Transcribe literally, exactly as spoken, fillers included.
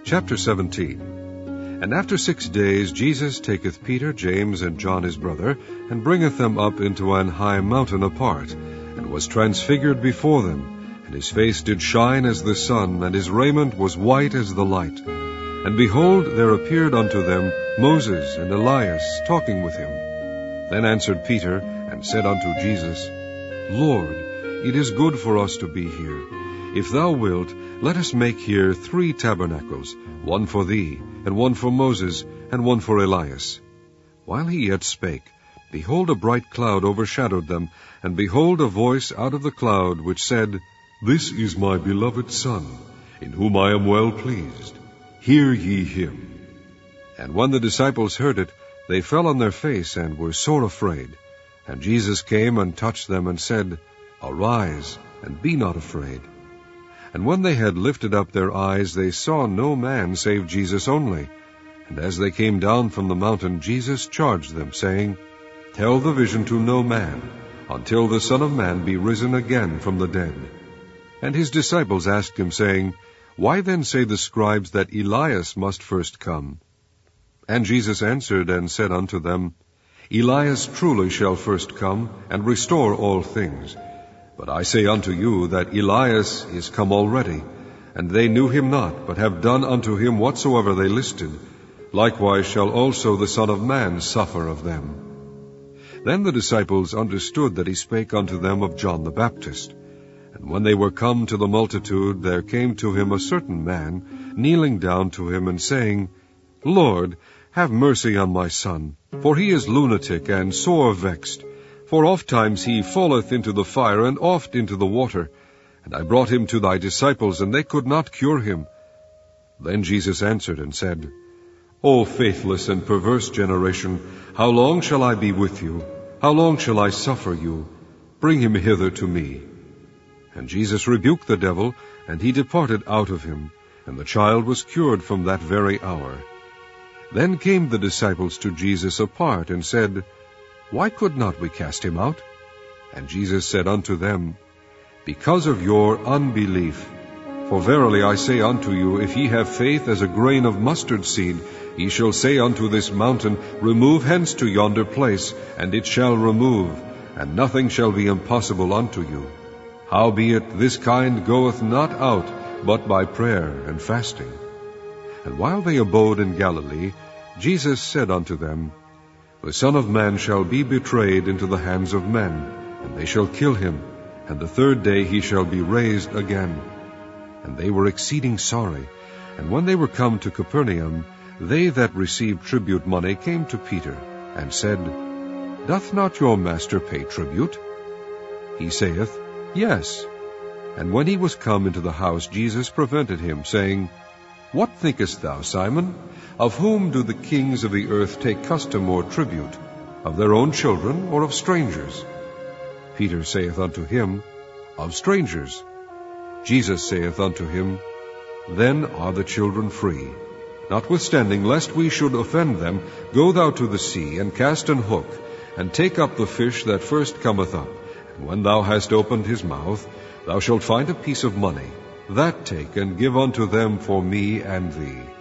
Chapter seventeen. And after six days Jesus taketh Peter, James, and John his brother, and bringeth them up into an high mountain apart, and was transfigured before them, and his face did shine as the sun, and his raiment was white as the light. And behold, there appeared unto them Moses and Elias, talking with him. Then answered Peter, and said unto Jesus, Lord, it is good for us to be here. If thou wilt, let us make here three tabernacles, one for thee, and one for Moses, and one for Elias. While he yet spake, behold, a bright cloud overshadowed them, and behold, a voice out of the cloud, which said, This is my beloved Son, in whom I am well pleased. Hear ye him. And when the disciples heard it, they fell on their face, and were sore afraid. And Jesus came and touched them, and said, Arise, and be not afraid. And when they had lifted up their eyes, they saw no man save Jesus only. And as they came down from the mountain, Jesus charged them, saying, Tell the vision to no man, until the Son of Man be risen again from the dead. And his disciples asked him, saying, Why then say the scribes that Elias must first come? And Jesus answered and said unto them, Elias truly shall first come, and restore all things. But I say unto you that Elias is come already, and they knew him not, but have done unto him whatsoever they listed. Likewise shall also the Son of Man suffer of them. Then the disciples understood that he spake unto them of John the Baptist. And when they were come to the multitude, there came to him a certain man, kneeling down to him, and saying, Lord, have mercy on my son, for he is lunatic and sore vexed. For ofttimes he falleth into the fire, and oft into the water. And I brought him to thy disciples, and they could not cure him. Then Jesus answered and said, O faithless and perverse generation, how long shall I be with you? How long shall I suffer you? Bring him hither to me. And Jesus rebuked the devil, and he departed out of him, and the child was cured from that very hour. Then came the disciples to Jesus apart, and said, Why could not we cast him out? And Jesus said unto them, Because of your unbelief. For verily I say unto you, if ye have faith as a grain of mustard seed, ye shall say unto this mountain, Remove hence to yonder place, and it shall remove, and nothing shall be impossible unto you. Howbeit this kind goeth not out, but by prayer and fasting. And while they abode in Galilee, Jesus said unto them, The Son of Man shall be betrayed into the hands of men, and they shall kill him, and the third day he shall be raised again. And they were exceeding sorry. And when they were come to Capernaum, they that received tribute money came to Peter, and said, Doth not your master pay tribute? He saith, Yes. And when he was come into the house, Jesus prevented him, saying, What thinkest thou, Simon? Of whom do the kings of the earth take custom or tribute? Of their own children, or of strangers? Peter saith unto him, Of strangers. Jesus saith unto him, Then are the children free. Notwithstanding, lest we should offend them, go thou to the sea, and cast an hook, and take up the fish that first cometh up. And when thou hast opened his mouth, thou shalt find a piece of money. That take, and give unto them for me and thee.